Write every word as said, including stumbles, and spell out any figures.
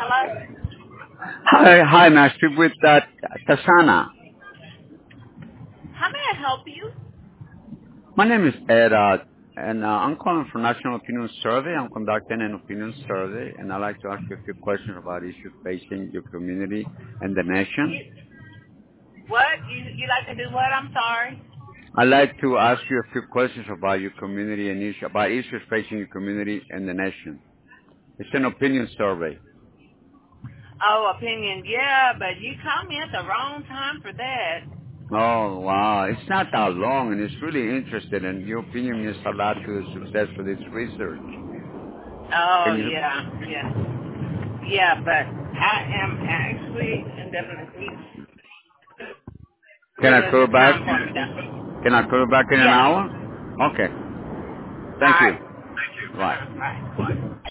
Hello? Hi, hi, may I speak with uh, Tasana? How may I help you? My name is Ed, uh, and uh, I'm calling from National Opinion Survey. I'm conducting an opinion survey, and I'd like to ask you a few questions about issues facing your community and the nation. You what? You you like to do what? I'm sorry. I'd like to ask you a few questions about your community and issue, about issues facing your community and the nation. It's an opinion survey. Oh, opinion, yeah, but you caught me at the wrong time for that. Oh, wow. It's not that long, and it's really interesting, and your opinion means a lot to the success of this research. Oh Can you, yeah, yeah. Yeah, but I am actually indefinitely can I really a call good back? time for me though. Can I call back in an Yeah. hour? Okay. All Thank you. right. Bye. Uh-huh. Bye.